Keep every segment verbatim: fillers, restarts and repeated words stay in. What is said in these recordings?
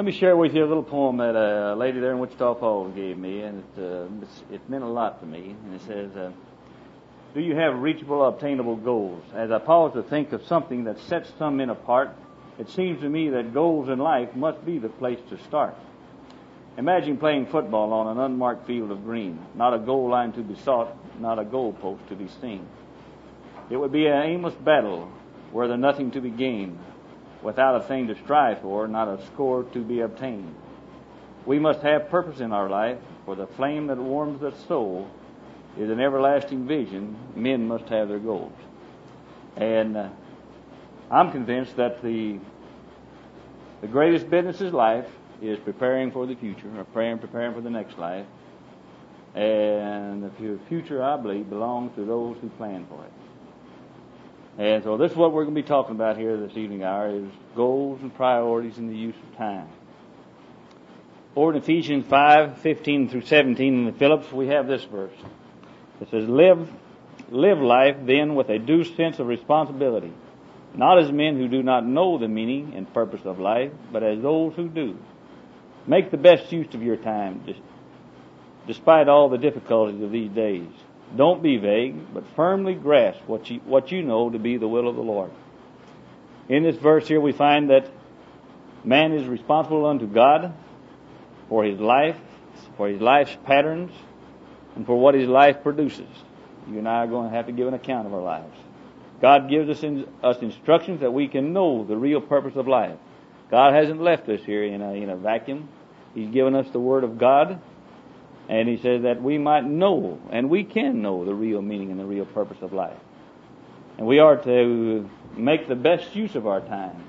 Let me share with you a little poem that a lady there in Wichita Falls gave me, and it, uh, it meant a lot to me. And it says, uh, do you have reachable, obtainable goals? As I pause to think of something that sets some men apart, it seems to me that goals in life must be the place to start. Imagine playing football on an unmarked field of green, not a goal line to be sought, not a goal post to be seen. It would be an aimless battle where there's nothing to be gained, without a thing to strive for, not a score to be obtained. We must have purpose in our life, for the flame that warms the soul is an everlasting vision. Men must have their goals. And uh, I'm convinced that the the greatest business in life is preparing for the future, or praying, preparing for the next life. And the future, I believe, belongs to those who plan for it. And so this is what we're going to be talking about here this evening hour, is goals and priorities in the use of time. Over in Ephesians five, fifteen through seventeen in the Phillips, we have this verse. It says, Live, live life then with a due sense of responsibility, not as men who do not know the meaning and purpose of life, but as those who do. Make the best use of your time, despite all the difficulties of these days. Don't be vague, but firmly grasp what you, what you know to be the will of the Lord. In this verse here we find that man is responsible unto God for his life, for his life's patterns, and for what his life produces. You and I are going to have to give an account of our lives. God gives us, in, us instructions that we can know the real purpose of life. God hasn't left us here in a, in a vacuum. He's given us the Word of God. And he says that we might know, and we can know, the real meaning and the real purpose of life. And we are to make the best use of our time.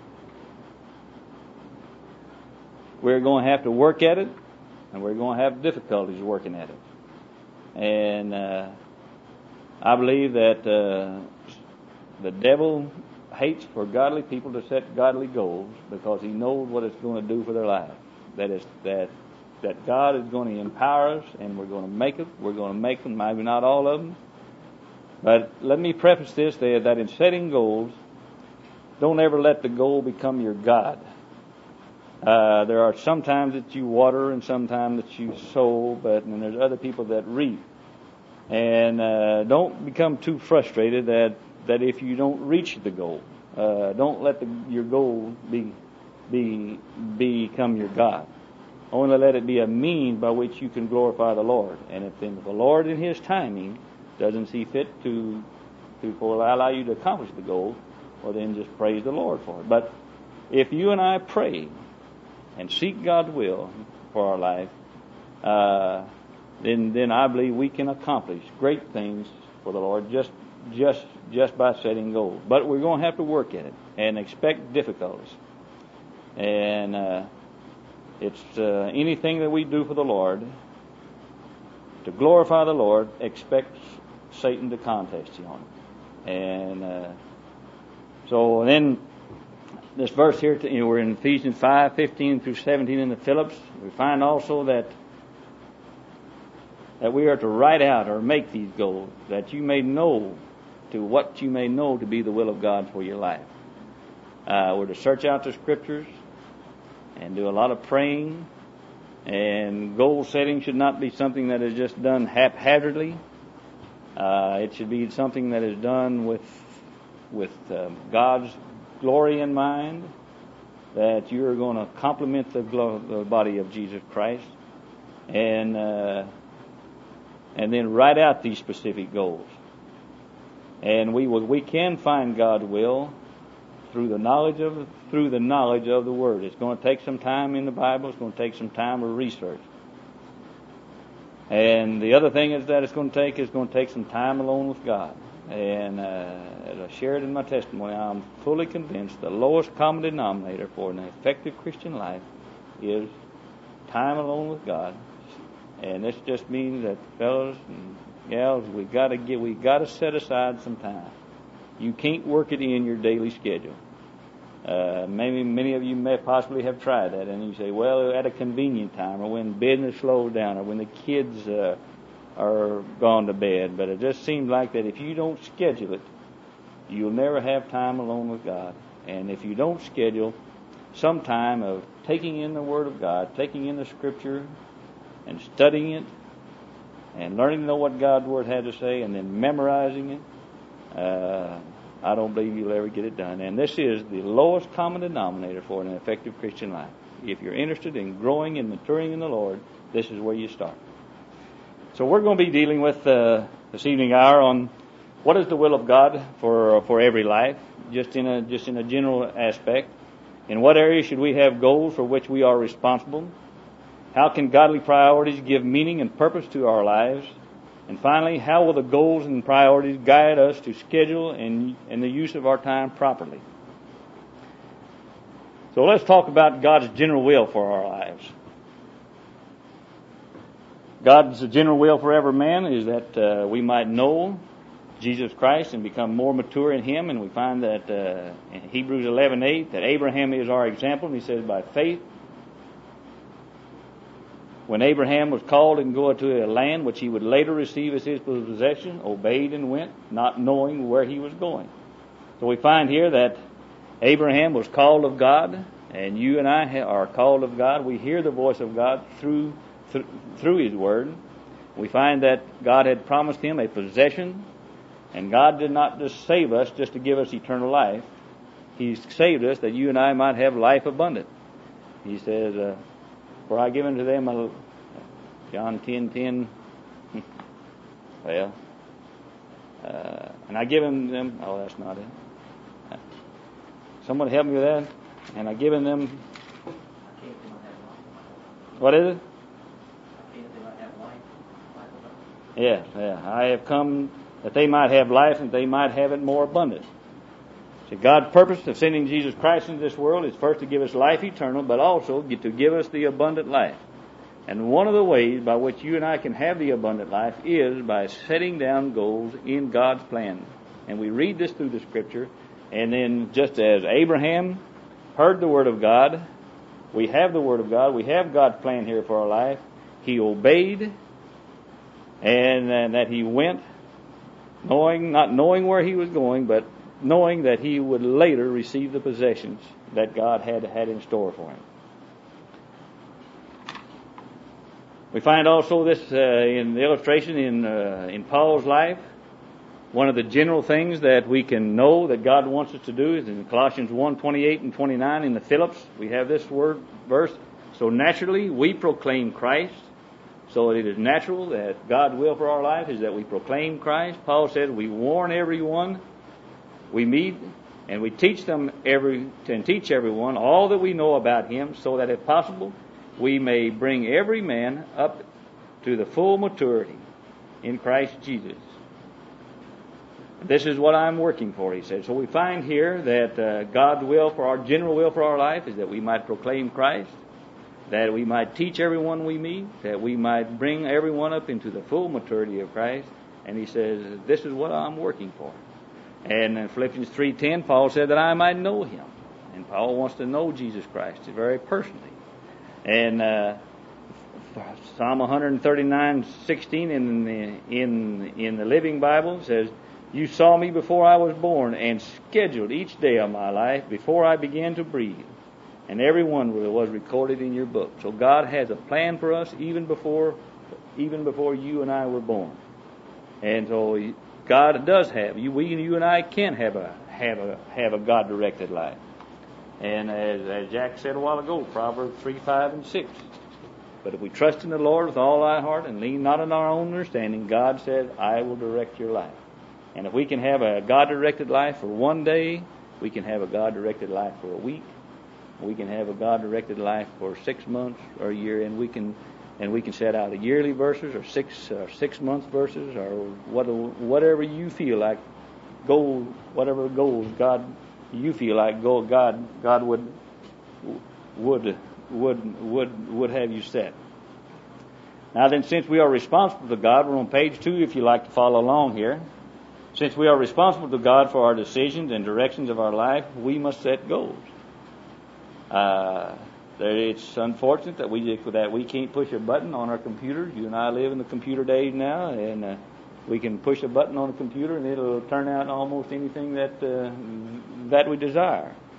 We're going to have to work at it, and we're going to have difficulties working at it. And uh, I believe that uh, the devil hates for godly people to set godly goals, because he knows what it's going to do for their life. That is that. that God is going to empower us, and we're going to make it. We're going to make them, maybe not all of them. But let me preface this, that in setting goals, don't ever let the goal become your God. Uh, there are some times that you water and sometimes that you sow, but and there's other people that reap. And uh, don't become too frustrated that, that if you don't reach the goal. Uh, don't let the, your goal be, be become your God. Only let it be a means by which you can glorify the Lord. And if then the Lord in His timing doesn't see fit to to allow you to accomplish the goal, well then just praise the Lord for it. But if you and I pray and seek God's will for our life, uh, then then I believe we can accomplish great things for the Lord just just just by setting goals. But we're going to have to work at it and expect difficulties. And uh, It's uh, anything that we do for the Lord, to glorify the Lord, expect Satan to contest you on it. And uh, so then this verse here, you know, we're in Ephesians five, fifteen through seventeen in the Phillips. We find also that that we are to write out or make these goals, that you may know to what you may know to be the will of God for your life. Uh, we're to search out the Scriptures and do a lot of praying. And goal setting should not be something that is just done haphazardly. Uh, it should be something that is done with with uh, God's glory in mind, that you're going to complement the, glo- the body of Jesus Christ, and uh, and then write out these specific goals. And we will, we can find God's will through the knowledge of through the knowledge of the Word. It's going to take some time in the Bible. It's going to take some time of research. And the other thing is that it's going to take is going to take some time alone with God. And uh, as I shared in my testimony, I'm fully convinced the lowest common denominator for an effective Christian life is time alone with God. And this just means that, fellas and gals, we got to get we got to set aside some time. You can't work it in your daily schedule. Uh, maybe many of you may possibly have tried that, and you say, well, at a convenient time, or when business slows down, or when the kids uh, are gone to bed. But it just seems like that if you don't schedule it, you'll never have time alone with God. And if you don't schedule some time of taking in the Word of God, taking in the Scripture, and studying it, and learning to know what God's Word had to say, and then memorizing it, uh, I don't believe you'll ever get it done. And this is the lowest common denominator for an effective Christian life. If you're interested in growing and maturing in the Lord, this is where you start. So we're going to be dealing with uh, this evening hour on what is the will of God for for every life, just in a just in a general aspect. In what areas should we have goals for which we are responsible? How can godly priorities give meaning and purpose to our lives? And finally, how will the goals and priorities guide us to schedule and, and the use of our time properly? So let's talk about God's general will for our lives. God's general will for every man is that uh, we might know Jesus Christ and become more mature in Him. And we find that uh, in Hebrews eleven eight that Abraham is our example. And he says, by faith, when Abraham was called and go to a land which he would later receive as his possession, obeyed and went, not knowing where he was going. So we find here that Abraham was called of God, and you and I are called of God. We hear the voice of God through th- through His Word. We find that God had promised him a possession, and God did not just save us just to give us eternal life. He saved us that you and I might have life abundant. He says, uh, for I give unto them a, John ten ten, well, uh, and I give them, oh, that's not it. Someone help me with that. And I give them, what is it? Yeah, yeah. I have come that they might have life and they might have it more abundant. So God's purpose of sending Jesus Christ into this world is first to give us life eternal, but also to give us the abundant life. And one of the ways by which you and I can have the abundant life is by setting down goals in God's plan. And we read this through the Scripture, and then just as Abraham heard the Word of God, we have the Word of God, we have God's plan here for our life. He obeyed, and, and that he went, knowing not knowing where he was going, but knowing that he would later receive the possessions that God had had in store for him. We find also this uh, in the illustration in uh, in Paul's life. One of the general things that we can know that God wants us to do is in Colossians one twenty-eight and twenty-nine in the Phillips. We have this word verse. So naturally we proclaim Christ. So it is natural that God's will for our life is that we proclaim Christ. Paul said we warn everyone we meet, and we teach them every and teach everyone all that we know about Him, so that if possible we may bring every man up to the full maturity in Christ Jesus. This is what I'm working for, he said. So we find here that uh, God's will for our general will for our life is that we might proclaim Christ, that we might teach everyone we meet, that we might bring everyone up into the full maturity of Christ. And he says, this is what I'm working for. And in Philippians three ten, Paul said that I might know Him. And Paul wants to know Jesus Christ very personally. And uh, Psalm one thirty-nine sixteen in the in in the Living Bible says, you saw me before I was born and scheduled each day of my life before I began to breathe. And every one was recorded in your book. So God has a plan for us even before even before you and I were born. And so God does have you. We, you and I can have a have a have a God-directed life. And as, as Jack said a while ago, Proverbs three, five, and six. But if we trust in the Lord with all our heart and lean not on our own understanding, God said, I will direct your life. And if we can have a God-directed life for one day, we can have a God-directed life for a week. We can have a God-directed life for six months or a year, and we can and we can set out a yearly verses or six or six months verses or what, whatever you feel like goal, whatever goals God you feel like goal God God would would would would would have you set. Now then, since we are responsible to God, we're on page two if you like to follow along here. Since we are responsible to God for our decisions and directions of our life, we must set goals. Uh, it's unfortunate that we that we can't push a button on our computers. You and I live in the computer days now, and uh, we can push a button on a computer and it'll turn out almost anything that uh, that we desire.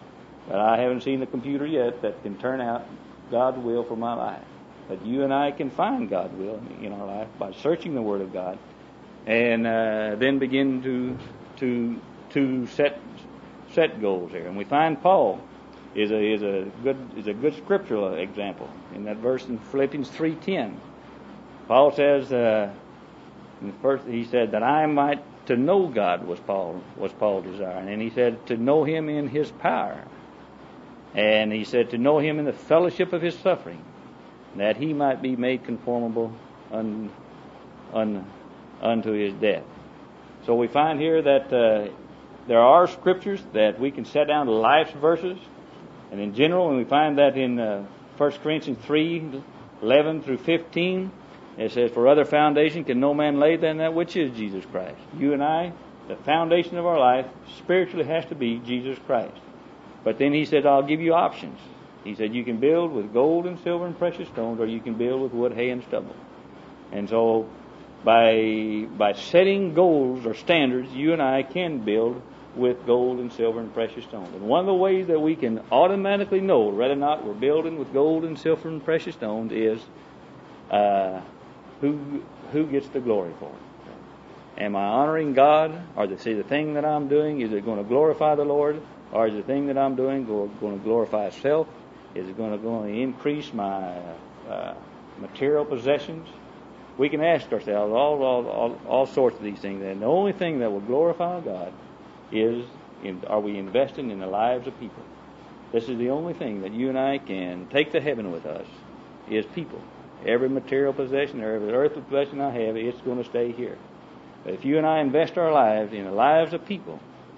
But I haven't seen the computer yet that can turn out God's will for my life. But you and I can find God's will in our life by searching the Word of God, and uh, then begin to to to set set goals here. And we find Paul is a is a good is a good scriptural example in that verse in Philippians three ten. Paul says, uh, in the first he said that I might to know God was Paul was Paul's desire, and he said to know Him in His power, and he said to know Him in the fellowship of His suffering, that He might be made conformable un, un, unto His death. So we find here that uh, there are scriptures that we can set down to life's verses, and in general, when we find that in uh, First Corinthians three eleven through fifteen, it says, for other foundation can no man lay than that which is Jesus Christ. You and I, the foundation of our life spiritually has to be Jesus Christ. But then he said, I'll give you options. He said, you can build with gold and silver and precious stones, or you can build with wood, hay, and stubble. And so by by setting goals or standards, you and I can build with gold and silver and precious stones. And one of the ways that we can automatically know whether or not we're building with gold and silver and precious stones is uh, who who gets the glory for it. Am I honoring God? Or the, see, the thing that I'm doing, is it going to glorify the Lord? Or is the thing that I'm doing going to glorify itself? Is it going to, going to increase my uh, material possessions? We can ask ourselves all, all, all, all sorts of these things. And the only thing that will glorify God is, in, are we investing in the lives of people? This is the only thing that you and I can take to heaven with us, is people. Every material possession, every earthly possession I have, it's going to stay here. But if you and I invest our lives in the lives of people,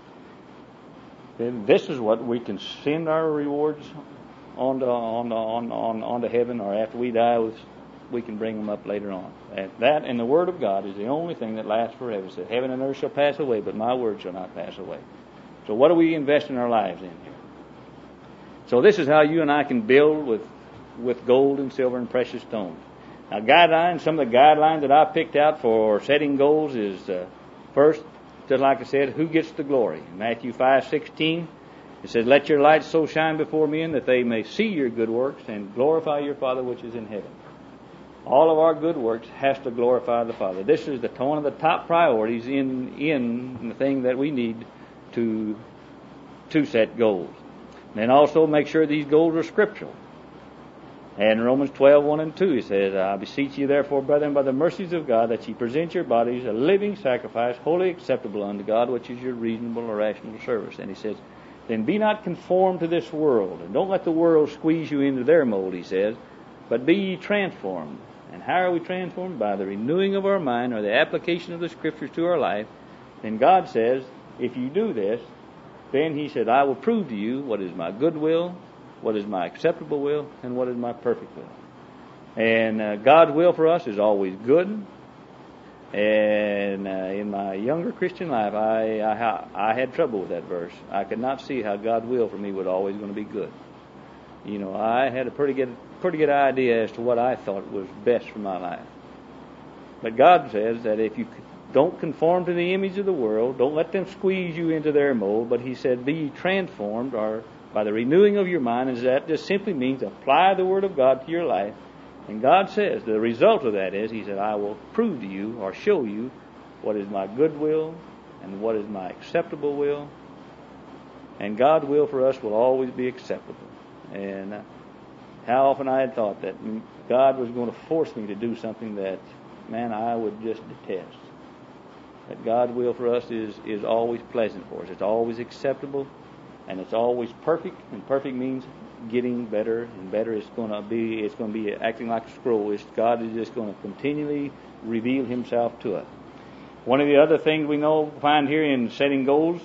then this is what we can send our rewards on to, on to, on, on, on to heaven, or after we die, we can bring them up later on. And that and the Word of God is the only thing that lasts forever. It says, heaven and earth shall pass away, but my word shall not pass away. So what do we invest in our lives in here? So this is how you and I can build with, with gold and silver and precious stones. Now, guidelines, some of the guidelines that I picked out for setting goals is, uh, first, just like I said, who gets the glory? In Matthew five sixteen, it says, let your light so shine before men that they may see your good works and glorify your Father which is in heaven. All of our good works has to glorify the Father. This is the one of the top priorities in in the thing that we need to to set goals. And then also make sure these goals are scriptural. And in Romans twelve one and two, he says, I beseech you therefore, brethren, by the mercies of God, that ye present your bodies a living sacrifice, wholly acceptable unto God, which is your reasonable or rational service. And he says, then be not conformed to this world, and don't let the world squeeze you into their mold, he says, but be ye transformed. And how are we transformed? By the renewing of our mind, or the application of the Scriptures to our life. Then God says, if you do this, then he said, I will prove to you what is my good will, what is my acceptable will, and what is my perfect will. And uh, God's will for us is always good. And uh, in my younger Christian life, I, I I had trouble with that verse. I could not see how God's will for me was always going to be good. You know, I had a pretty good pretty good idea as to what I thought was best for my life. But God says that if you don't conform to the image of the world, don't let them squeeze you into their mold, but he said, be transformed, or by the renewing of your mind, and that just simply means apply the Word of God to your life. And God says the result of that is, he said, I will prove to you or show you what is my good will and what is my acceptable will. And God's will for us will always be acceptable. And how often I had thought that God was going to force me to do something that, man, I would just detest. That God's will for us is, is always pleasant for us. It's always acceptable, and it's always perfect. And perfect means getting better and better. It's going to be it's going to be acting like a scroll. It's, God is just going to continually reveal himself to us. One of the other things we know find here in setting goals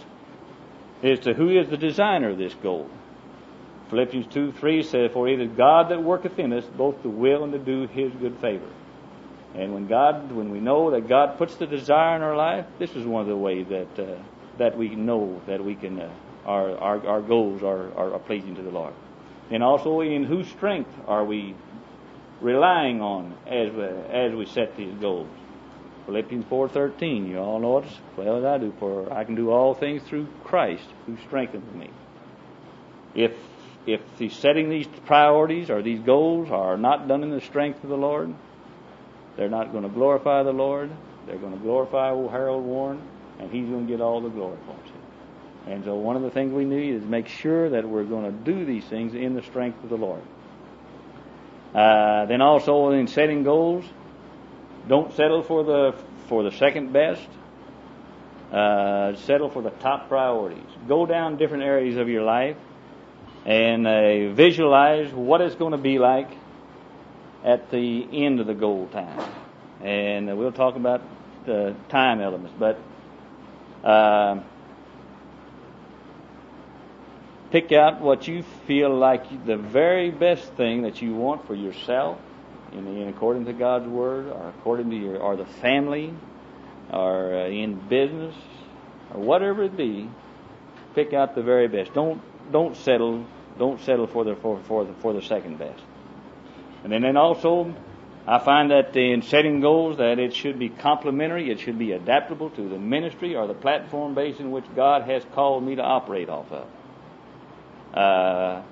is to who is the designer of this goal. Philippians two three says, for it is God that worketh in us both to will and to do his good favor. And when God, when we know that God puts the desire in our life, this is one of the ways that uh, that we know that we can uh, our, our our goals are, are, are pleasing to the Lord. And also, in whose strength are we relying on as we, as we set these goals? Philippians four thirteen, you all know it as well as I do. For I can do all things through Christ who strengthens me. if if the setting these priorities or these goals are not done in the strength of the Lord, they're not going to glorify the Lord. They're going to glorify old Harold Warren, and he's going to get all the glory for it. And so one of the things we need is make sure that we're going to do these things in the strength of the Lord. Uh, then also in setting goals, don't settle for the for the second best. Uh, settle for the top priorities. Go down different areas of your life and uh, visualize what it's going to be like at the end of the goal time. And uh, we'll talk about the time elements, but uh, pick out what you feel like the very best thing that you want for yourself, in, in according to God's Word, or according to your, or the family, or uh, in business, or whatever it be. Pick out the very best. Don't don't settle don't settle for the for for the, for the second best. And then, then also, I find that in setting goals that it should be complementary, it should be adaptable to the ministry or the platform base in which God has called me to operate off of. Uh,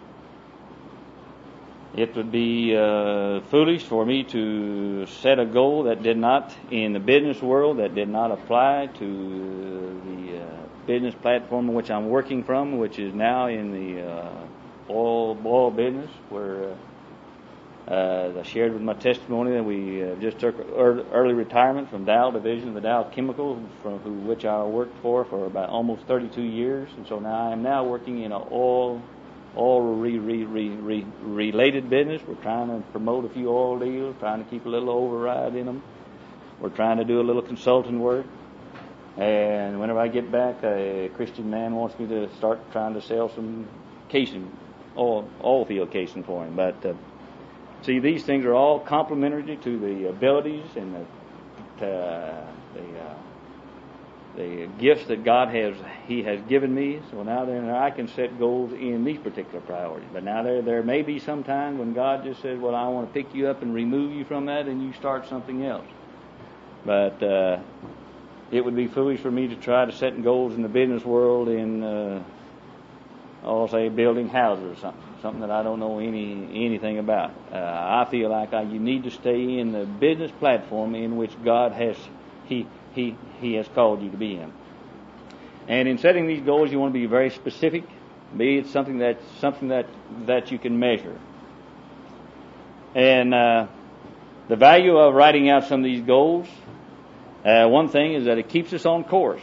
it would be uh, foolish for me to set a goal that did not, in the business world, that did not apply to the uh, business platform in which I'm working from, which is now in the uh, oil, oil business, where uh, Uh, I shared with my testimony that we uh, just took early retirement from Dow Division of the Dow Chemical, from who, which I worked for for about almost thirty-two years, and so now I am now working in an oil, oil re, re, re, re, related business. We're trying to promote a few oil deals, trying to keep a little override in them. We're trying to do a little consulting work, and whenever I get back, a Christian man wants me to start trying to sell some casing, oil, oil field casing for him, but. Uh, See, these things are all complementary to the abilities and the uh, the, uh, the gifts that God has He has given me. So now then, I can set goals in these particular priorities. But now there there may be some time when God just says, "Well, I want to pick you up and remove you from that, and you start something else." But uh, it would be foolish for me to try to set goals in the business world in, uh, I'll say, building houses or something. Something that I don't know any anything about. Uh, I feel like I, you need to stay in the business platform in which God has he he he has called you to be in. And in setting these goals, you want to be very specific. Be it something that something that that you can measure. And uh, the value of writing out some of these goals. Uh, one thing is that it keeps us on course.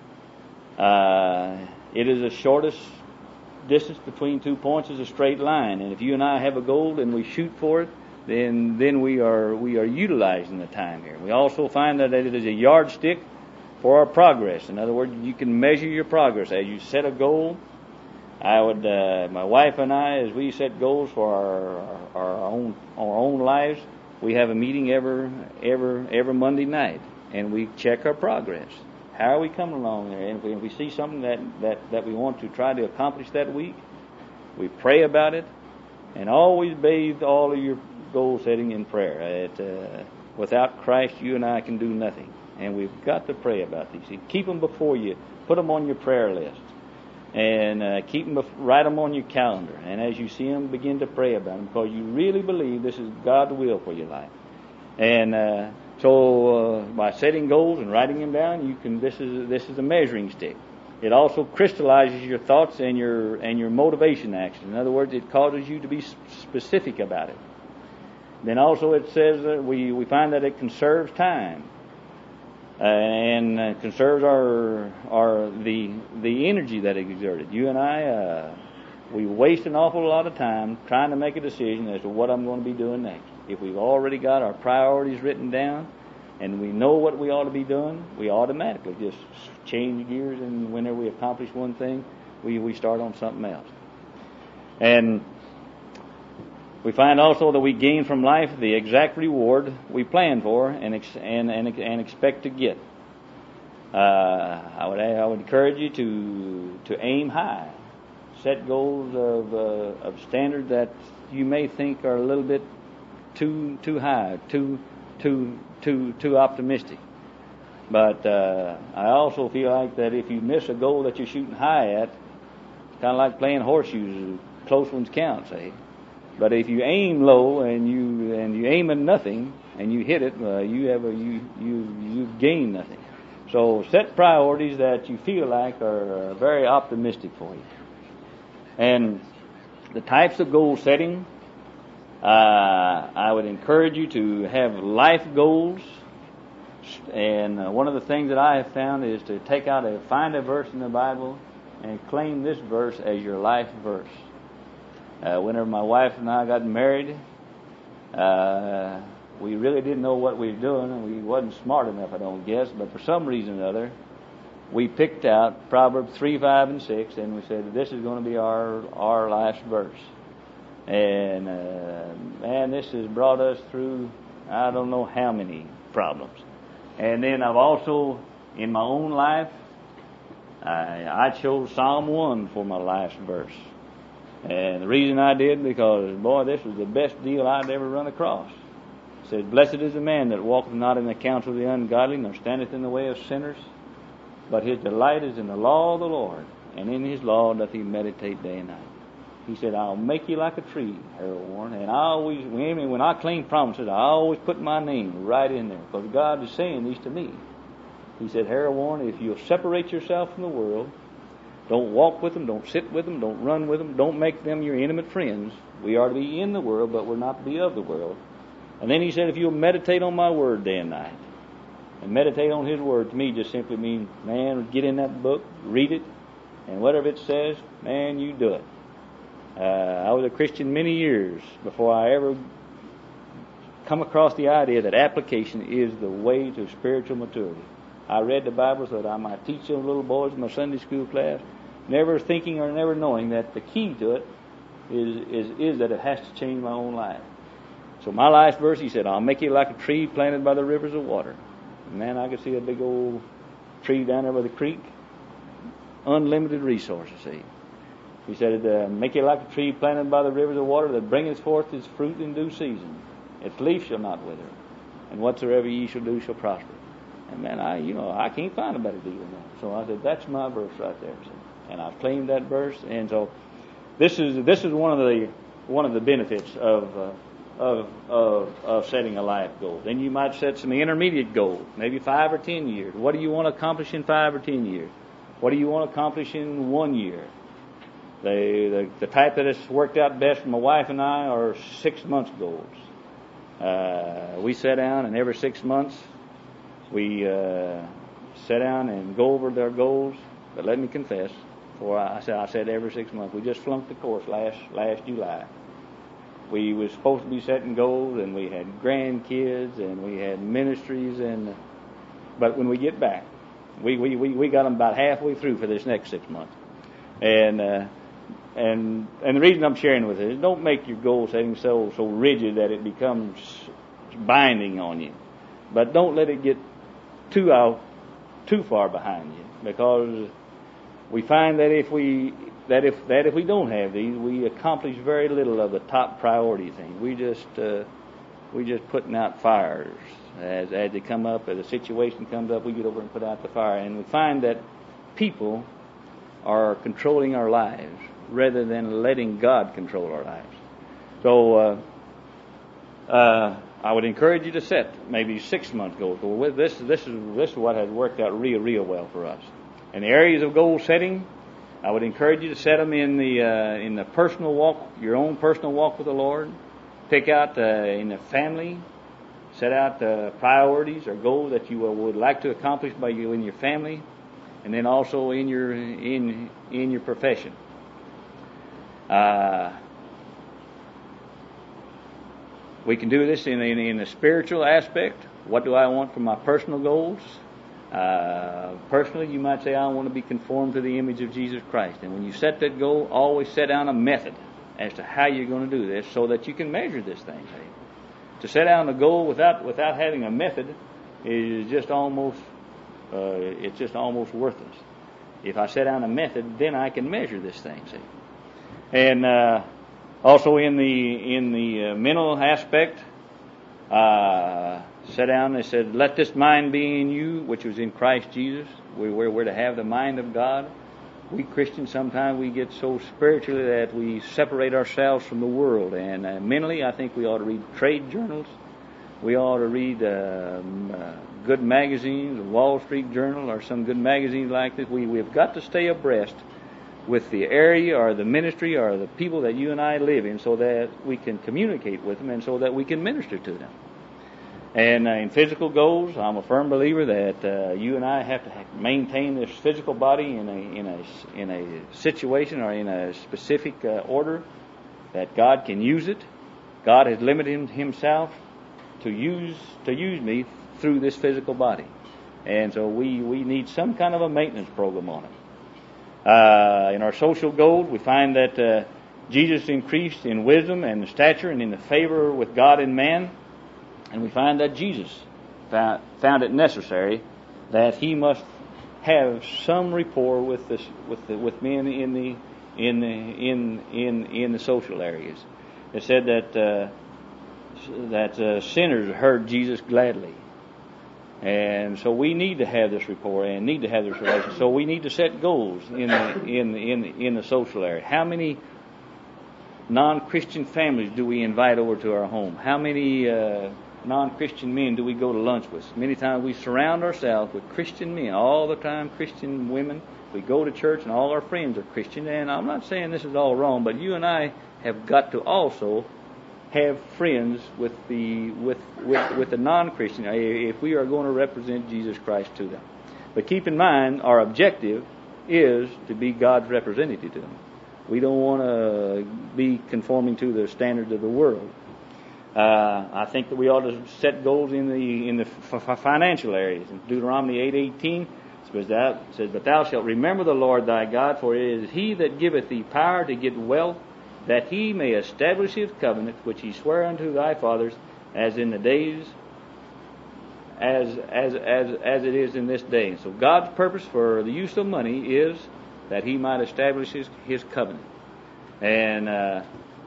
Uh, it is the shortest distance between two points is a straight line, and if you and I have a goal and we shoot for it, then then we are we are utilizing the time here. We also find that it is a yardstick for our progress. In other words, you can measure your progress as you set a goal. I would, uh, my wife and I, as we set goals for our, our, our own our own lives, we have a meeting every every every Monday night, and we check our progress. How are we coming along there? And if we, if we see something that, that, that we want to try to accomplish that week, we pray about it, and always bathe all of your goal setting in prayer. It, uh, without Christ, you and I can do nothing, and we've got to pray about these things. Keep them before you. Put them on your prayer list, and uh, keep them, write them on your calendar. And as you see them, begin to pray about them, because you really believe this is God's will for your life. And uh, So uh, by setting goals and writing them down, you can. This is this is a measuring stick. It also crystallizes your thoughts and your and your motivation action. In other words, it causes you to be specific about it. Then also it says that we we find that it conserves time uh, and uh, conserves our our the the energy that is exerted. You and I uh, we waste an awful lot of time trying to make a decision as to what I'm going to be doing next. If we've already got our priorities written down and we know what we ought to be doing, we automatically just change gears, and whenever we accomplish one thing, we, we start on something else. And we find also that we gain from life the exact reward we plan for and ex- and, and, and expect to get. Uh, I would I would encourage you to to aim high, set goals of uh, of standard that you may think are a little bit too too high, too too too too optimistic. But uh, I also feel like that if you miss a goal that you're shooting high at, kind of like playing horseshoes. Close ones count, say. But if you aim low and you and you aim at nothing and you hit it, uh, you have a, you you you gain nothing. So set priorities that you feel like are uh, very optimistic for you. And the types of goal setting, uh, I would encourage you to have life goals. And uh, one of the things that I have found is to take out a find a verse in the Bible and claim this verse as your life verse. Uh, whenever my wife and I got married, uh, we really didn't know what we were doing, and we wasn't smart enough, I don't guess, but for some reason or other, we picked out Proverbs three, five, and six, and we said, this is going to be our, our last verse. And, uh, man, this has brought us through I don't know how many problems. And then I've also, in my own life, I, I chose Psalm one for my last verse. And the reason I did, because, boy, this was the best deal I'd ever run across. It says, blessed is the man that walketh not in the counsel of the ungodly, nor standeth in the way of sinners, but his delight is in the law of the Lord, and in his law doth he meditate day and night. He said, I'll make you like a tree, Harold Warren. And I always, when I claim promises, I always put my name right in there, because God is saying these to me. He said, Harold Warren, if you'll separate yourself from the world, don't walk with them, don't sit with them, don't run with them, don't make them your intimate friends. We are to be in the world, but we're not to be of the world. And then he said, if you'll meditate on my word day and night. And meditate on his word to me just simply means, man, get in that book, read it, and whatever it says, man, you do it. Uh, I was a Christian many years before I ever come across the idea that application is the way to spiritual maturity. I read the Bible so that I might teach those little boys in my Sunday school class, never thinking or never knowing that the key to it is, is, is that it has to change my own life. So my last verse, he said, I'll make you like a tree planted by the rivers of water. And man, I could see a big old tree down there by the creek. Unlimited resources, see. He said, uh, make you like a tree planted by the rivers of water that bringeth forth its fruit in due season. Its leaf shall not wither, and whatsoever ye shall do shall prosper. And man, I, you know, I can't find a better deal than that. So I said, that's my verse right there. So, and I've claimed that verse. And so, this is this is one of the one of the benefits of uh, of of of setting a life goal. Then you might set some intermediate goals, maybe five or ten years. What do you want to accomplish in five or ten years? What do you want to accomplish in one year? The the, the type that has worked out best for my wife and I are six months goals. Uh, we sit down, and every six months. We uh, sit down and go over their goals, but let me confess, for I said I said every six months. We just flunked the course last last July. We was supposed to be setting goals, and we had grandkids, and we had ministries, and but when we get back, we we, we, we got them about halfway through for this next six months, and uh, and and the reason I'm sharing with it is don't make your goal setting so so rigid that it becomes binding on you, but don't let it get too out, too far behind you, because we find that if we that if that if we don't have these, we accomplish very little of the top priority thing. We just uh, we just putting out fires as as they come up, as a situation comes up, we get over and put out the fire, and we find that people are controlling our lives rather than letting God control our lives. So. Uh, uh, I would encourage you to set maybe six month goals. Well, this this is this is what has worked out real real well for us. In the areas of goal setting, I would encourage you to set them in the uh, in the personal walk, your own personal walk with the Lord. Pick out uh, in the family, set out uh, priorities or goals that you would like to accomplish by you in your family, and then also in your in in your profession. Uh, We can do this in, in, in a spiritual aspect. What do I want for my personal goals? Uh, personally, you might say, I want to be conformed to the image of Jesus Christ. And when you set that goal, always set down a method as to how you're going to do this so that you can measure this thing. See? To set down a goal without without having a method is just almost uh, it's just almost worthless. If I set down a method, then I can measure this thing. See, and. Uh, Also in the in the uh, mental aspect, uh, sat down and said, let this mind be in you, which was in Christ Jesus. We, we're, we're to have the mind of God. we Christians, sometimes we get so spiritually that we separate ourselves from the world. And uh, mentally, I think we ought to read trade journals. We ought to read um, uh, good magazines, Wall Street Journal, or some good magazines like this. We, we've got to stay abreast with the area or the ministry or the people that you and I live in so that we can communicate with them and so that we can minister to them. And uh, in physical goals, I'm a firm believer that uh, you and I have to have maintain this physical body in a in a in a situation or in a specific uh, order that God can use it. God has limited Himself to use to use me through this physical body, and so we we need some kind of a maintenance program on it. Uh, in our social goals, we find that uh, Jesus increased in wisdom and stature and in the favor with God and man. And we find that Jesus found, found it necessary that He must have some rapport with this, with the, with men in the in the in in in the social areas. It said that uh, that uh, sinners heard Jesus gladly, and so we need to have this rapport and need to have this relation. So we need to set goals in the in the, in the, in the social area. How many non-Christian families do we invite over to our home? How many uh, non-Christian men do we go to lunch with? Many times we surround ourselves with Christian men, all the time Christian women. We go to church and all our friends are Christian. And I'm not saying this is all wrong, but you and I have got to also have friends with the with with, with the non-Christian if we are going to represent Jesus Christ to them. But keep in mind, our objective is to be God's representative to them. We don't want to be conforming to the standards of the world. Uh, I think that we ought to set goals in the in the f- financial areas. In Deuteronomy eight eighteen says, "Thou says, but thou shalt remember the Lord thy God, for it is He that giveth thee power to get wealth, that He may establish His covenant, which He sware unto thy fathers, as in the days, as as as as it is in this day." So God's purpose for the use of money is that He might establish His His covenant, and. Uh,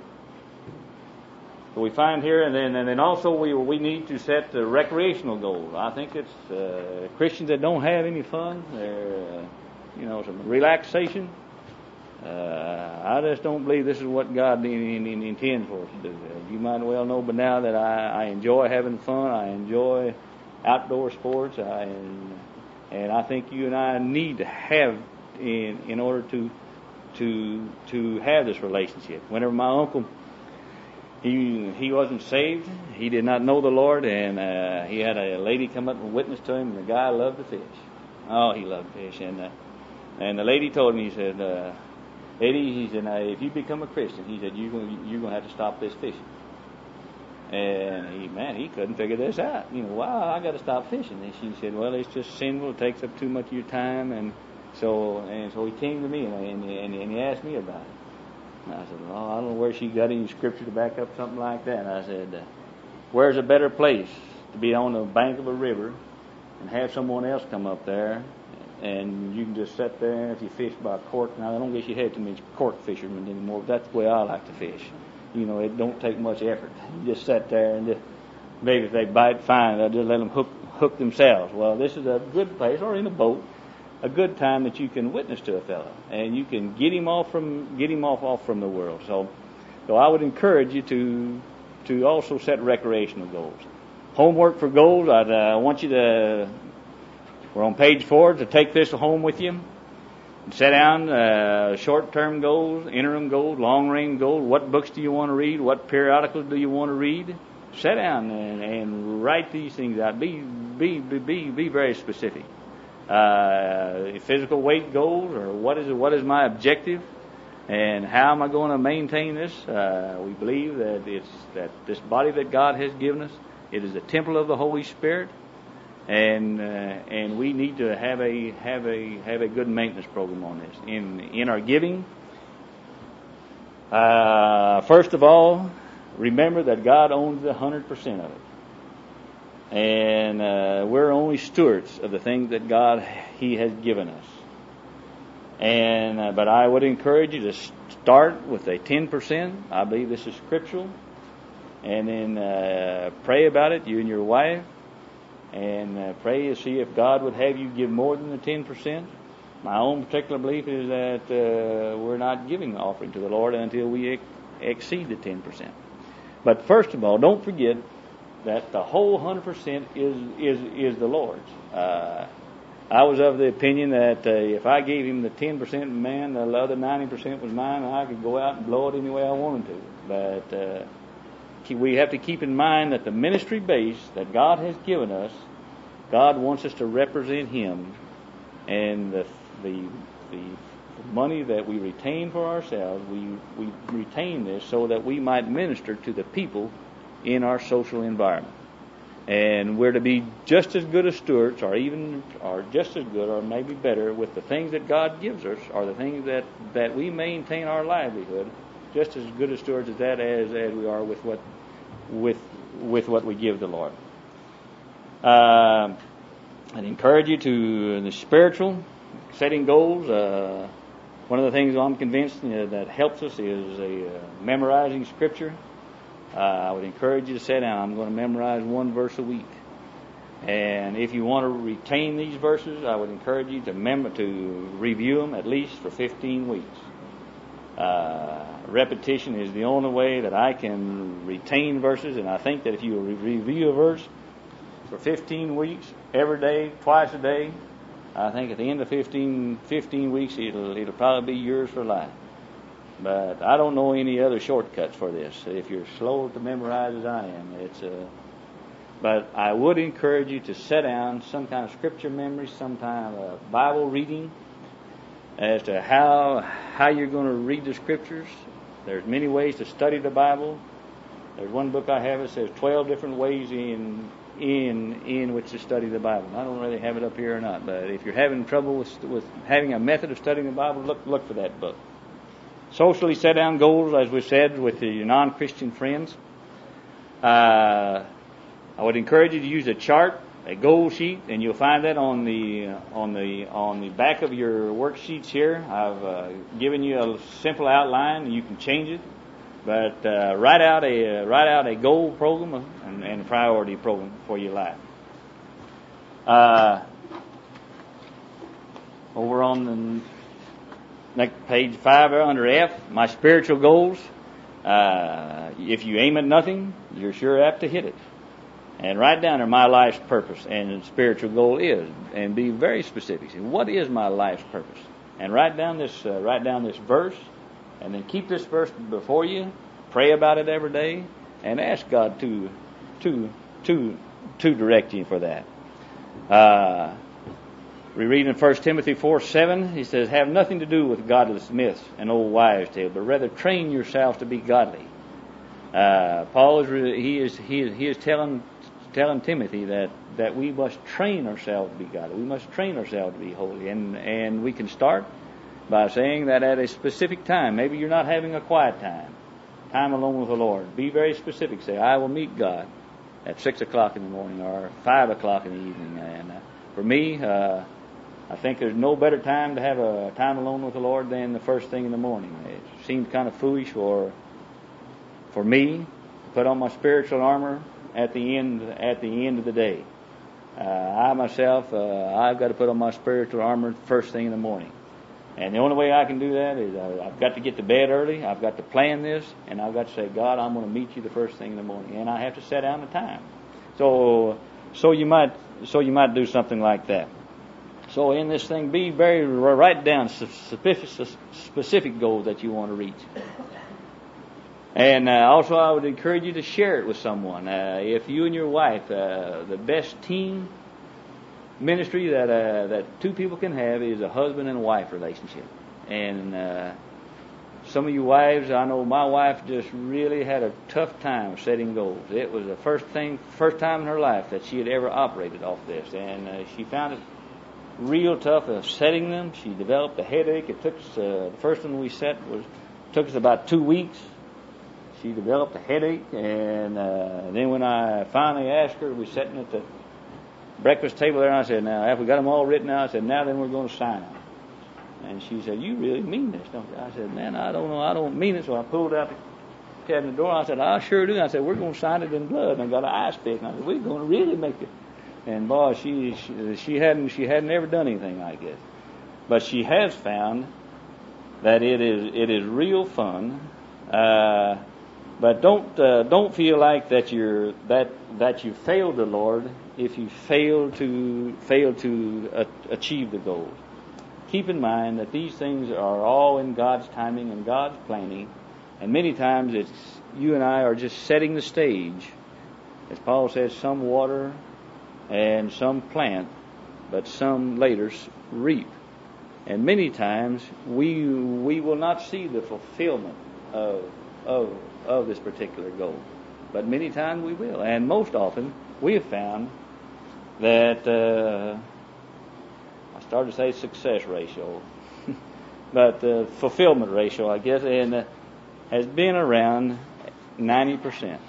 We find here, and then and then also we we need to set uh, recreational goals. I think it's uh, Christians that don't have any fun, they're uh, you know some relaxation. Uh, I just don't believe this is what God in, in, intends for us to do. Uh, you might well know, but now that I, I enjoy having fun, I enjoy outdoor sports, I, and, and I think you and I need to have in in order to to to have this relationship. Whenever my uncle. He he wasn't saved. He did not know the Lord, and uh, he had a lady come up and witness to him. And the guy loved to fish. Oh, he loved to fish, and uh, and the lady told him. He said, uh, "Eddie," he said, now, "if you become a Christian," he said, "you're going you're going to have to stop this fishing." And he man, he couldn't figure this out. You know, wow, I got to stop fishing. And she said, "Well, it's just sinful. It takes up too much of your time." And so and so he came to me and and, and he asked me about it. And I said, "Oh, I don't know where she got any scripture to back up something like that." And I said, uh, "Where's a better place to be on the bank of a river and have someone else come up there, and you can just sit there if you fish by cork." Now, I don't guess you have too many cork fishermen anymore, but that's the way I like to fish. You know, it don't take much effort. You just sit there and just, maybe if they bite, fine. They'll just let them hook hook themselves. Well, this is a good place, or in a boat. A good time that you can witness to a fellow, and you can get him off from get him off off from the world. So, so I would encourage you to to also set recreational goals. Homework for goals. I'd, uh, I want you to. We're on page four to take this home with you. And set down uh, short-term goals, interim goals, long-range goals. What books do you want to read? What periodicals do you want to read? Sit down and, and write these things out. Be be be be very specific. Uh, physical weight goals, or what is what is my objective, and how am I going to maintain this? Uh, we believe that it's that this body that God has given us, it is a temple of the Holy Spirit, and uh, and we need to have a have a have a good maintenance program on this in in our giving. Uh, first of all, remember that God owns a hundred percent of it. And uh, we're only stewards of the things that God He has given us. And uh, but I would encourage you to start with a ten percent. I believe this is scriptural. And then uh, pray about it, you and your wife, and uh, pray to see if God would have you give more than the ten percent. my own particular belief is that uh, we're not giving the offering to the Lord until we ex- exceed the ten percent. But first of all, don't forget that the whole one hundred percent is is is the Lord's. Uh, I was of the opinion that uh, if I gave him the ten percent, man, the other ninety percent was mine, and I could go out and blow it any way I wanted to. But uh, we have to keep in mind that the ministry base that God has given us, God wants us to represent Him, and the the the money that we retain for ourselves, we we retain this so that we might minister to the people in our social environment. And we're to be just as good as stewards, or even or just as good, or maybe better, with the things that God gives us, or the things that, that we maintain our livelihood, just as good as stewards as that as, as we are with what with with what we give the Lord. Uh, I'd encourage you to the spiritual setting goals. Uh, one of the things I'm convinced you know, that helps us is a uh, memorizing Scripture. Uh, I would encourage you to sit down. I'm going to memorize one verse a week. And if you want to retain these verses, I would encourage you to mem- to review them at least for fifteen weeks. Uh, repetition is the only way that I can retain verses, and I think that if you re- review a verse for fifteen weeks, every day, twice a day, I think at the end of fifteen, fifteen weeks, it'll it'll probably be yours for life. But I don't know any other shortcuts for this. If you're slow to memorize as I am, it's uh, but I would encourage you to set down some kind of scripture memory, some kind of Bible reading as to how how you're going to read the scriptures. There's many ways to study the Bible. There's one book I have that says twelve different ways in in in which to study the Bible. I don't really have it up here or not, but if you're having trouble with with having a method of studying the Bible, look look for that book. Socially set down goals, as we said, with your non-Christian friends. Uh, I would encourage you to use a chart, a goal sheet, and you'll find that on the uh, on the on the back of your worksheets here. I've uh, given you a simple outline. You can change it, but uh, write out a uh, write out a goal program and, and a priority program for your life. Uh, over on the next page five, under F, my spiritual goals. Uh, if you aim at nothing, you're sure apt to hit it. And write down there my life's purpose and spiritual goal is, and be very specific. Say, what is my life's purpose? And write down this, uh, write down this verse, and then keep this verse before you. Pray about it every day, and ask God to, to, to, to direct you for that. Uh, We read in First Timothy four seven, he says, have nothing to do with godless myths and old wives' tales, but rather train yourselves to be godly. Uh, Paul is he is he is he is telling telling Timothy that, that we must train ourselves to be godly. We must train ourselves to be holy, and and we can start by saying that at a specific time. Maybe you're not having a quiet time, time alone with the Lord. Be very specific. Say, I will meet God at six o'clock in the morning or five o'clock in the evening. And uh, for me. Uh, I think there's no better time to have a time alone with the Lord than the first thing in the morning. It seemed kind of foolish for for me to put on my spiritual armor at the end at the end of the day. Uh, I myself, uh, I've got to put on my spiritual armor first thing in the morning, and the only way I can do that is I, I've got to get to bed early. I've got to plan this, and I've got to say, God, I'm going to meet you the first thing in the morning, and I have to set down the time. So, so you might so you might do something like that. So in this thing, be very, write down specific, specific goals that you want to reach. And uh, also I would encourage you to share it with someone. Uh, if you and your wife, uh, the best team ministry that uh, that two people can have is a husband and wife relationship. And uh, some of you wives, I know my wife just really had a tough time setting goals. It was the first thing, first time in her life that she had ever operated off this. And uh, she found it real tough of setting them. She developed a headache. It took us, uh, the first one we set was took us about two weeks. She developed a headache, and uh, then when I finally asked her, we were sitting at the breakfast table there, and I said, "Now, have we got them all written out?" I said, "Now then, we're going to sign them." And she said, "You really mean this, don't you?" I said, "Man, I don't know. I don't mean it." So I pulled out the cabinet door. I said, "I sure do." I said, "We're going to sign it in blood." And I got an ice pick. And I said, "We're going to really make it." And boy, she, she she hadn't she hadn't ever done anything like this. but she has found that it is it is real fun. Uh, but don't uh, don't feel like that you're that that you failed the Lord if you fail to fail to uh, achieve the goals. Keep in mind that these things are all in God's timing and God's planning, and many times it's you and I are just setting the stage. As Paul says, some water and some plant, but some later reap. And many times we we will not see the fulfillment of of of this particular goal, but many times we will. And most often we have found that uh, I started to say success ratio, but the fulfillment ratio, I guess, and uh, has been around ninety percent.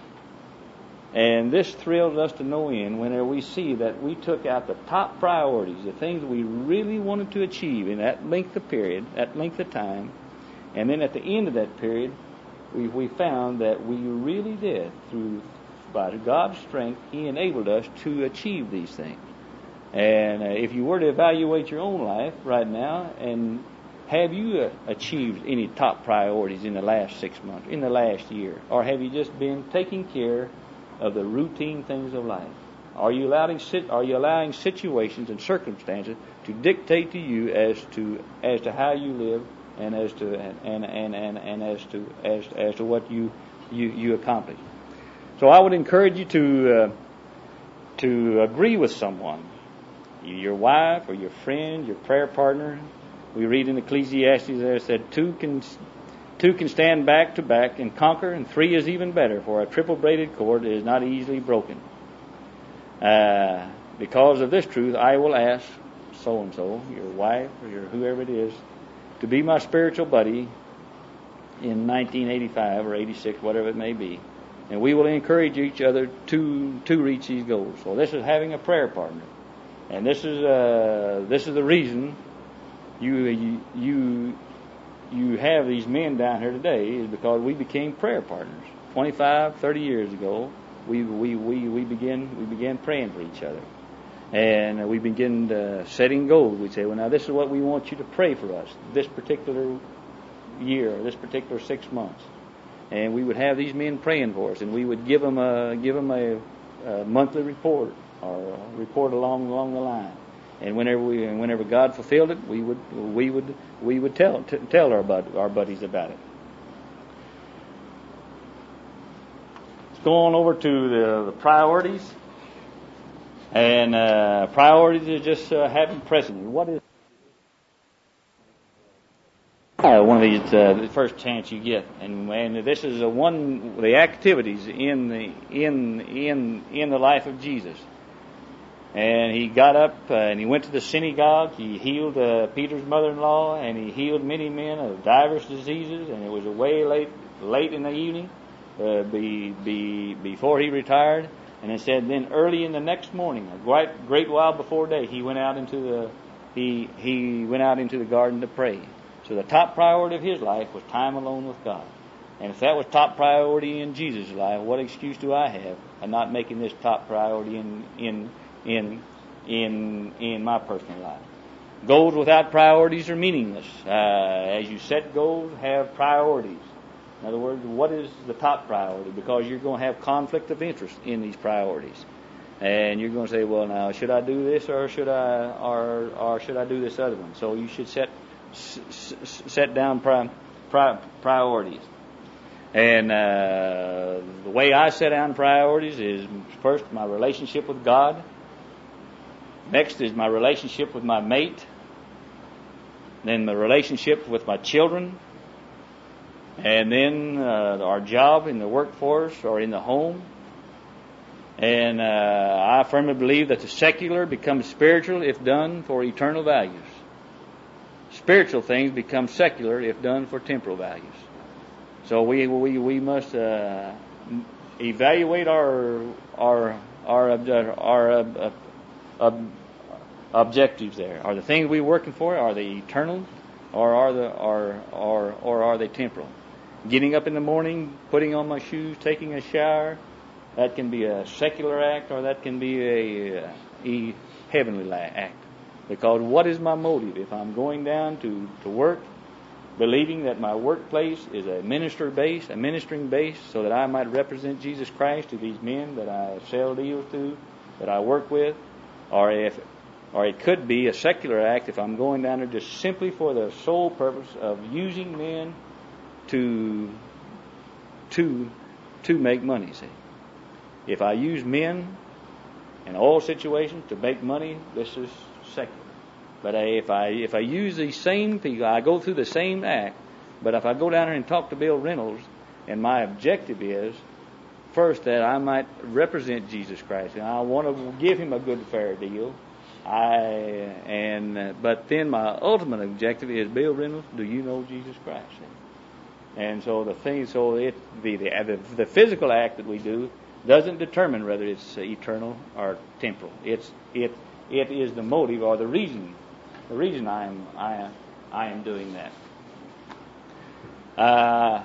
And this thrills us to no end whenever we see that we took out the top priorities, the things we really wanted to achieve in that length of period, that length of time, and then at the end of that period, we we found that we really did, through by God's strength, He enabled us to achieve these things. And uh, if you were to evaluate your own life right now, and have you uh, achieved any top priorities in the last six months, in the last year, or have you just been taking care of the routine things of life? Are you allowing are you allowing situations and circumstances to dictate to you as to as to how you live and as to and and and, and as to as as to what you you you accomplish? So I would encourage you to uh, to agree with someone, your wife or your friend, your prayer partner. We read in Ecclesiastes there it said two can. Two can stand back to back and conquer, and three is even better, for a triple-braided cord is not easily broken. Uh, because of this truth, I will ask so-and-so, your wife or your whoever it is, to be my spiritual buddy in nineteen eighty-five or eighty-six, whatever it may be. And we will encourage each other to to reach these goals. So this is having a prayer partner. And this is uh, this is the reason you you... you you have these men down here today is because we became prayer partners. twenty-five, thirty years ago, we we we we began we began praying for each other, and we began uh, setting goals. We'd say, well, now this is what we want you to pray for us this particular year, this particular six months, and we would have these men praying for us, and we would give them a give them a, a monthly report or a report along along the line. And whenever we, whenever God fulfilled it, we would, we would, we would tell t- tell our bud, our buddies about it. Let's go on over to the, the priorities. And uh, priorities is just uh, having precedence. What is uh, one of these? Uh, the first chance you get, and and this is a one the activities in the in in in the life of Jesus. And he got up uh, and he went to the synagogue. He healed uh, Peter's mother-in-law, and he healed many men of divers diseases. And it was way late, late in the evening, uh, be, be, before he retired. And it said, then early in the next morning, a great, great while before day, he went out into the he he went out into the garden to pray. So the top priority of his life was time alone with God. And if that was top priority in Jesus' life, what excuse do I have of not making this top priority in in in in in my personal life? Goals without priorities are meaningless. Uh, as you set goals, have priorities. In other words, what is the top priority? Because you're going to have conflict of interest in these priorities, and you're going to say, "Well, now should I do this, or should I, or or should I do this other one?" So you should set s- set down pri- pri- priorities. And uh, the way I set down priorities is first my relationship with God. Next is my relationship with my mate. Then the relationship with my children. And then uh, our job in the workforce or in the home. And uh, I firmly believe that the secular becomes spiritual if done for eternal values. Spiritual things become secular if done for temporal values. So we we we must uh, evaluate our our our our uh, uh, objectives. There are the things we're working for. Are they eternal, or are the or or or are they temporal? Getting up in the morning, putting on my shoes, taking a shower, that can be a secular act, or that can be a, a heavenly act. Because what is my motive? If I'm going down to, to work, believing that my workplace is a minister base, a ministering base, so that I might represent Jesus Christ to these men that I sell deals to, that I work with, or if, or it could be a secular act if I'm going down there just simply for the sole purpose of using men to to to make money. See, if I use men in all situations to make money, this is secular. But if I if I use these same people, I go through the same act. But if I go down there and talk to Bill Reynolds, and my objective is first that I might represent Jesus Christ, and I want to give him a good fair deal. I and uh, but then my ultimate objective is, Bill Reynolds, do you know Jesus Christ? And so the thing, so it the the, the physical act that we do doesn't determine whether it's eternal or temporal. It's it it is the motive or the reason. The reason I am I I am doing that. Uh,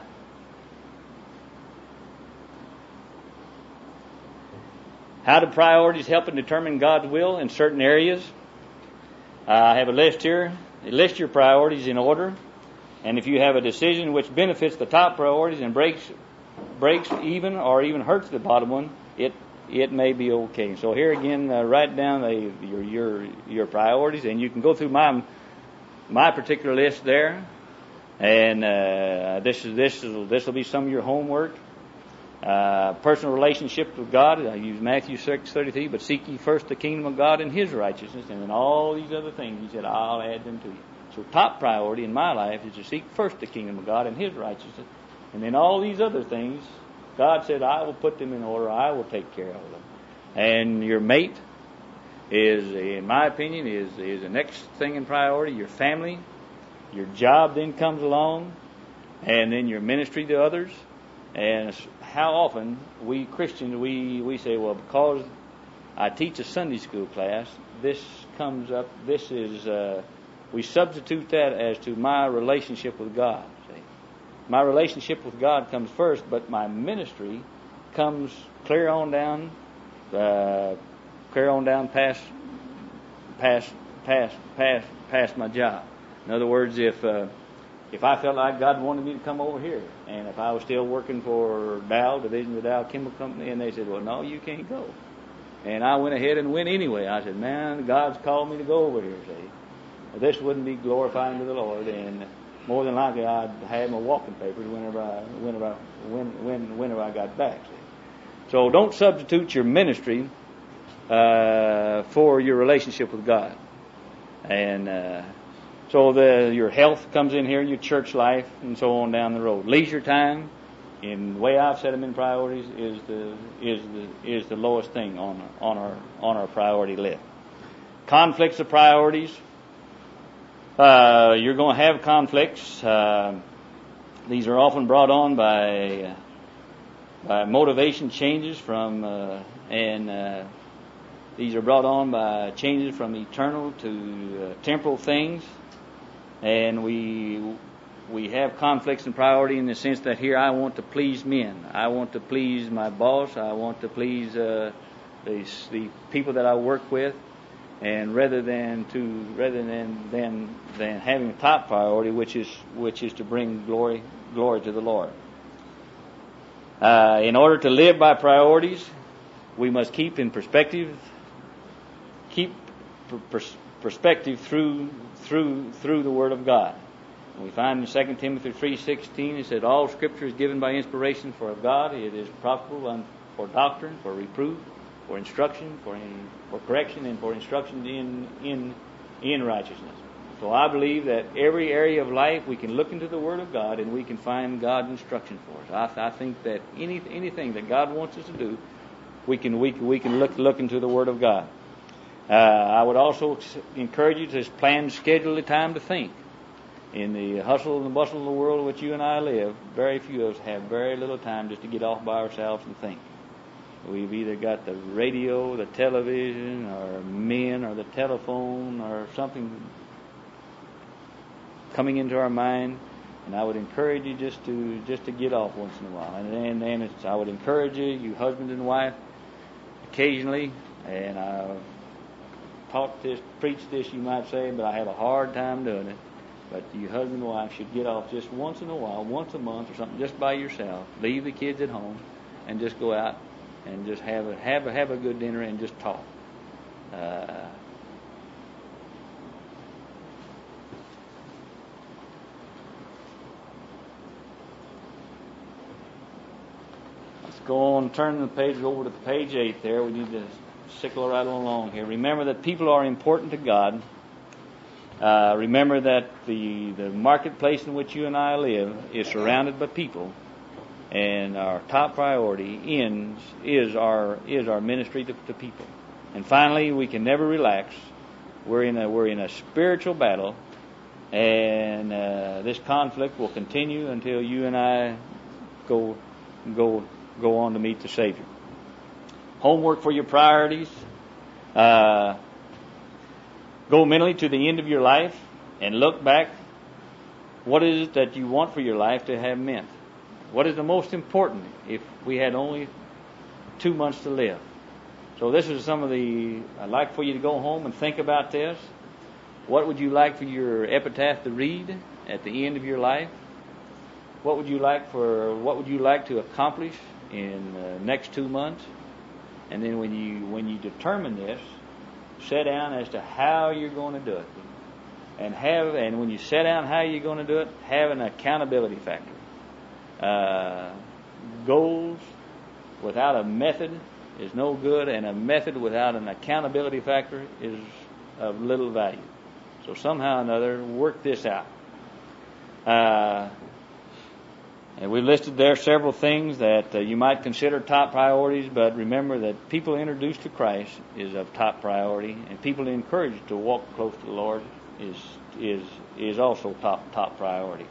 how do priorities help in determining God's will in certain areas? Uh, I have a list here. List your priorities in order, and if you have a decision which benefits the top priorities and breaks breaks even or even hurts the bottom one, it it may be okay. So here again, uh, write down the, your your your priorities, and you can go through my my particular list there. And uh, this is this is this will be some of your homework. Uh, personal relationship with God. I use Matthew six thirty-three. But seek ye first the kingdom of God and His righteousness, and then all these other things, He said, I'll add them to you. So top priority in my life is to seek first the kingdom of God and His righteousness, and then all these other things, God said, I will put them in order. I will take care of them. And your mate is, in my opinion, is is the next thing in priority. Your family, your job then comes along, and then your ministry to others. And how often we Christians, we, we say, well, because I teach a Sunday school class, this comes up, this is, uh, we substitute that as to my relationship with God. See? My relationship with God comes first, but my ministry comes clear on down, uh, clear on down past, past, past, past, past my job. In other words, if uh, if I felt like God wanted me to come over here, and if I was still working for Dow, Division of the Dow Chemical Company, and they said, well, no, you can't go. And I went ahead and went anyway. I said, man, God's called me to go over here, see. This wouldn't be glorifying to the Lord, and more than likely I'd have my walking papers whenever I, whenever I, when, when, whenever I got back, see. So don't substitute your ministry uh, for your relationship with God. And uh, so the your health comes in here, your church life, and so on down the road. Leisure time, in the way I've set them in priorities, is the is the is the lowest thing on on our on our priority list. Conflicts of priorities. Uh, you're going to have conflicts. Uh, these are often brought on by by motivation changes from uh, and. Uh, These are brought on by changes from eternal to uh, temporal things. And we we have conflicts in priority in the sense that here I want to please men. I want to please my boss. I want to please uh, the, the people that I work with. And rather than to rather than than than having a top priority, which is which is to bring glory glory to the Lord. Uh, in order to live by priorities, we must keep in perspective. Keep pers- perspective through through through the Word of God. And we find in Second Timothy three sixteen, it said, all Scripture is given by inspiration for of God. It is profitable for doctrine, for reproof, for instruction, for in, for correction, and for instruction in in in righteousness. So I believe that every area of life we can look into the Word of God and we can find God's instruction for us. I, I think that any anything that God wants us to do, we can we can, we can look look into the Word of God. Uh, I would also encourage you to plan, schedule a time to think. In the hustle and the bustle of the world in which you and I live, very few of us have very little time just to get off by ourselves and think. We've either got the radio, the television, or men, or the telephone, or something coming into our mind. And I would encourage you just to just to get off once in a while. And and, and it's, I would encourage you, you husband and wife, occasionally, and I taught this, preached this, you might say, but I have a hard time doing it. But you husband and wife should get off just once in a while, once a month or something, just by yourself. Leave the kids at home and just go out and just have a have a have a good dinner and just talk. Uh, let's go on, turn the page over to page eight there. We need to sickle right along here. Remember that people are important to God. Uh, remember that the, the marketplace in which you and I live is surrounded by people, and our top priority ends, is our is our ministry to, to people. And finally, we can never relax. We're in a we're in a spiritual battle, and uh, this conflict will continue until you and I go go go on to meet the Savior. Homework for your priorities. Uh, Go mentally to the end of your life and look back. What is it that you want for your life to have meant? What is the most important if we had only two months to live? So this is some of the, I'd like for you to go home and think about this. What would you like for your epitaph to read at the end of your life? What would you like for, what would you like to accomplish in the next two months? And then when you, when you determine this, set down as to how you're going to do it, and have and when you set down how you're going to do it, have an accountability factor. Uh, goals without a method is no good, and a method without an accountability factor is of little value. So somehow or another, work this out. Uh, And we've listed there several things that uh, you might consider top priorities, but remember that people introduced to Christ is of top priority, and people encouraged to walk close to the Lord is is is also top top priority.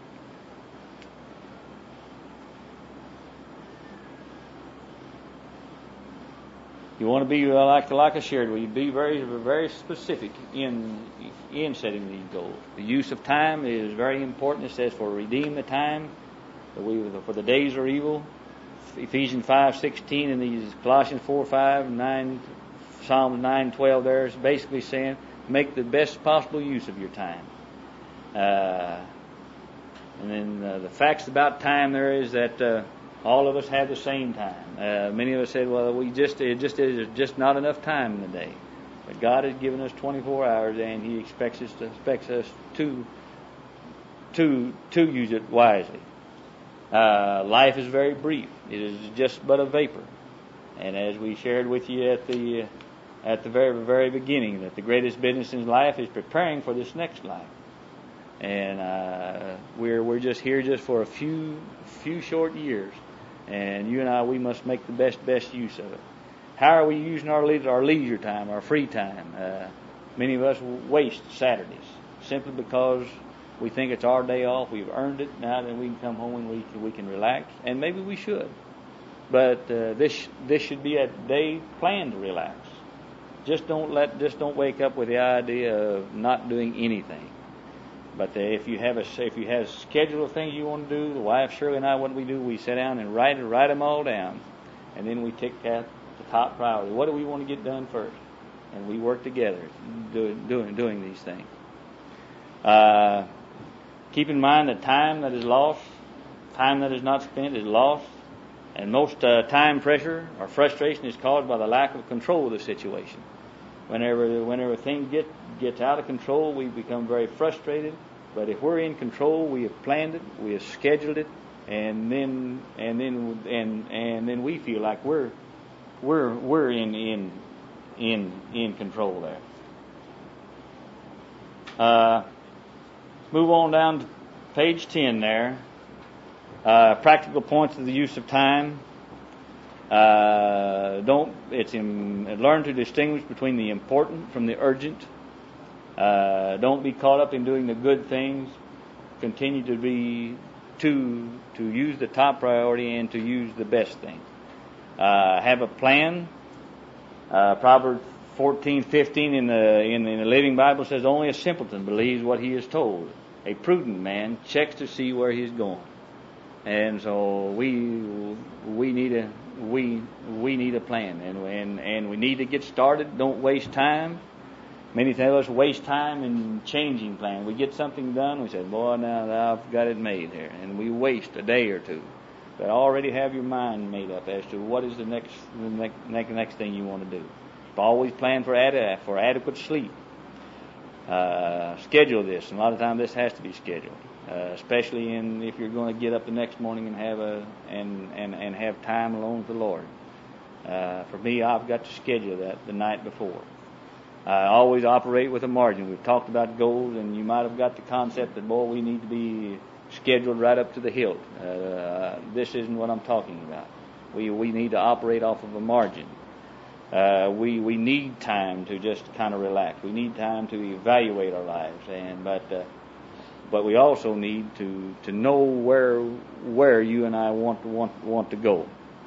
You want to be uh, like like I shared with you, be very very specific in in setting these goals. The use of time is very important. It says, "For redeem the time, we for the days are evil." Ephesians five sixteen and these Colossians four five nine, Psalms nine twelve. There is basically saying, make the best possible use of your time. Uh, and then uh, the facts about time there is that. Uh, All of us have the same time. Uh, many of us said, "Well, we just it just is just not enough time in the day." But God has given us twenty-four hours, and He expects us to expects us to to to use it wisely. Uh, life is very brief; it is just but a vapor. And as we shared with you at the at the very very beginning, that the greatest business in life is preparing for this next life. And uh, we're we're just here just for a few few short years. And you and I, we must make the best best use of it. How are we using our leisure, our leisure time, our free time? Uh, many of us waste Saturdays simply because we think it's our day off. We've earned it. Now then we can come home and we can, we can relax, and maybe we should. But uh, this this should be a day planned to relax. Just don't let just don't wake up with the idea of not doing anything. But if you have a if you have a schedule of things you want to do, the wife Shirley and I, what we do, we sit down and write write them all down, and then we tick out the top priority. What do we want to get done first? And we work together doing doing doing these things. Uh, keep in mind that time that is lost, time that is not spent, is lost, and most uh, time pressure or frustration is caused by the lack of control of the situation. Whenever whenever things get gets out of control, we become very frustrated. But if we're in control, we have planned it, we have scheduled it, and then and then and and then we feel like we're we're we're in in in in control there. Uh, move on down to page ten there. Uh, practical points of the use of time. Uh, don't it's in, learn to distinguish between the important from the urgent. Uh, don't be caught up in doing the good things. Continue to be to to use the top priority and to use the best thing. Uh, have a plan. Uh, Proverbs fourteen fifteen in the in, in the Living Bible says, "Only a simpleton believes what he is told. A prudent man checks to see where he's going." And so we we need a we we need a plan, and and and we need to get started. Don't waste time. Many of us waste time in changing plans. We get something done, we say, boy, now I've got it made here. And we waste a day or two. But already have your mind made up as to what is the next the next, next thing you want to do. Always plan for, ad, for adequate sleep. Uh, schedule this. And a lot of times this has to be scheduled. Uh, especially in if you're going to get up the next morning and have a and, and, and have time alone with the Lord. Uh, for me, I've got to schedule that the night before. I always operate with a margin. We've talked about goals, and you might have got the concept that, boy, we need to be scheduled right up to the hilt. Uh, this isn't what I'm talking about. We we need to operate off of a margin. Uh, we we need time to just kind of relax. We need time to evaluate our lives, and but uh, but we also need to, to know where where you and I want to want want to go.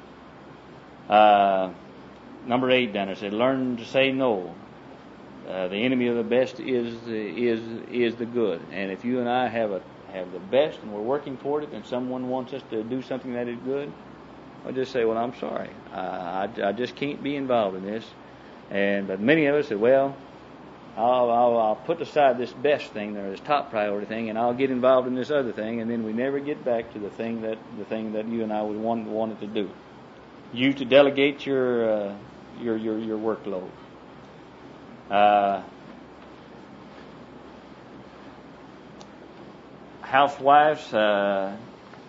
Uh, number eight, down there said, learn to say no. Uh, the enemy of the best is is is the good, and if you and I have a have the best and we're working toward it, and someone wants us to do something that is good, I'll just say, well, I'm sorry, uh, I I just can't be involved in this. And but many of us say, well, I'll, I'll I'll put aside this best thing or this top priority thing, and I'll get involved in this other thing, and then we never get back to the thing that the thing that you and I would want wanted to do. You to delegate your uh, your your your workload. Uh, housewives, uh,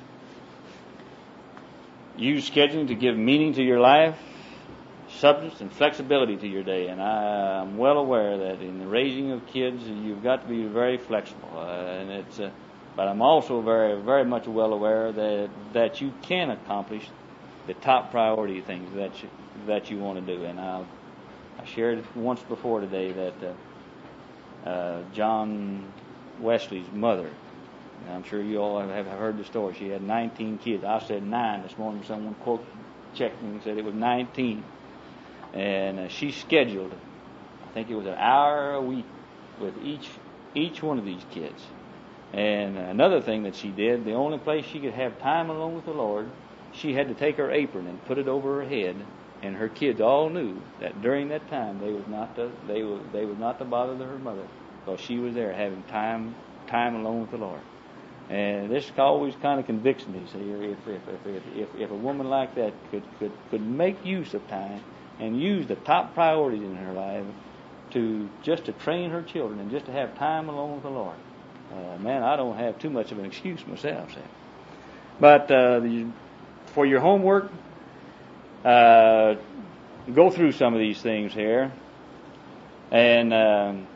use scheduling to give meaning to your life, substance and flexibility to your day. And I, I'm well aware that in the raising of kids, you've got to be very flexible. Uh, and it's, uh, but I'm also very, very much well aware that that you can accomplish the top priority things that you, that you want to do. And I'll. I shared once before today that uh, uh, John Wesley's mother, and I'm sure you all have heard the story, she had nineteen kids. I said nine this morning. Someone quote checked me and said it was nineteen. And uh, she scheduled, I think it was an hour a week with each each one of these kids. And another thing that she did, the only place she could have time alone with the Lord, she had to take her apron and put it over her head. And her kids all knew that during that time they was not to they was they was not to bother her mother, because she was there having time time alone with the Lord. And this always kind of convicts me. See, if if if if, if a woman like that could, could could make use of time and use the top priorities in her life to just to train her children and just to have time alone with the Lord, uh, man, I don't have too much of an excuse myself. See. But uh, the, for your homework. Uh, go through some of these things here, and um,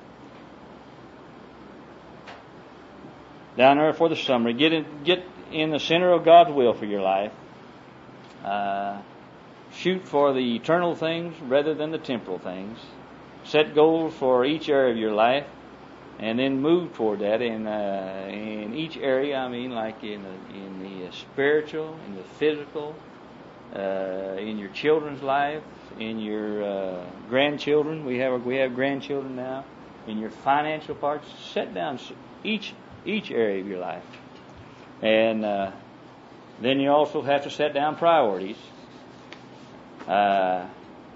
down there for the summary, get in, get in the center of God's will for your life. Uh, shoot for the eternal things rather than the temporal things. Set goals for each area of your life, and then move toward that. In uh, in each area, I mean, like in the, in the spiritual, in the physical. Uh, in your children's life, in your uh, grandchildren, we have we have grandchildren now. In your financial parts, set down each each area of your life, and uh, then you also have to set down priorities. Uh,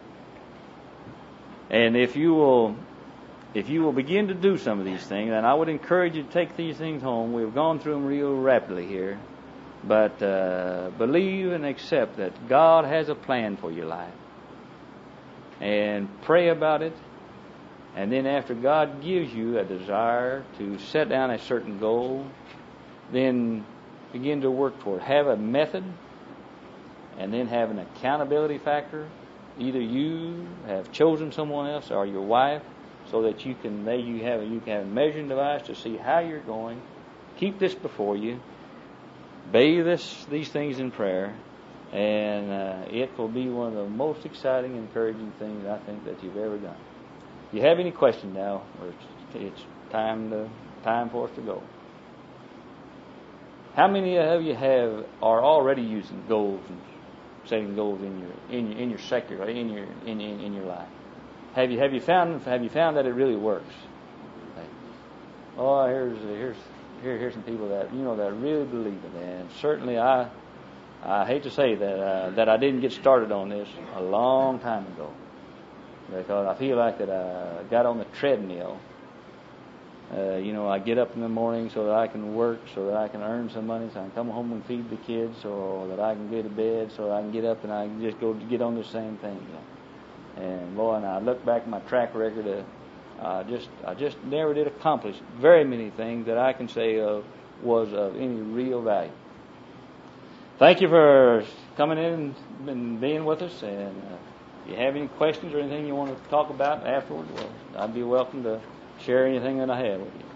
and if you will, if you will begin to do some of these things, and I would encourage you to take these things home. We've gone through them real rapidly here. But uh, believe and accept that God has a plan for your life. And pray about it. And then after God gives you a desire to set down a certain goal, then begin to work toward it. Have a method, and then have an accountability factor. Either you have chosen someone else or your wife, so that you can you have a, you can have a measuring device to see how you're going. Keep this before you. Bathe this, these things in prayer, and uh, it will be one of the most exciting, encouraging things I think that you've ever done. If you have any questions now, or it's, it's time to time for us to go. How many of you have are already using goals and setting goals in your in your in your sector, right? in your in, in in your life? Have you have you found have you found that it really works? Like, oh, here's here's. Here, here's some people that you know that really believe it, and certainly I, I hate to say that uh, that I didn't get started on this a long time ago, because I feel like that I got on the treadmill. Uh, you know, I get up in the morning so that I can work, so that I can earn some money, so I can come home and feed the kids, so that I can go to bed, so that I can get up and I can just go to get on the same thing. You know. And boy, and I look back at my track record, uh, I just I just never did accomplish very many things that I can say uh, was of any real value. Thank you for coming in and being with us. And uh, if you have any questions or anything you want to talk about afterwards, well, I'd be welcome to share anything that I have with you.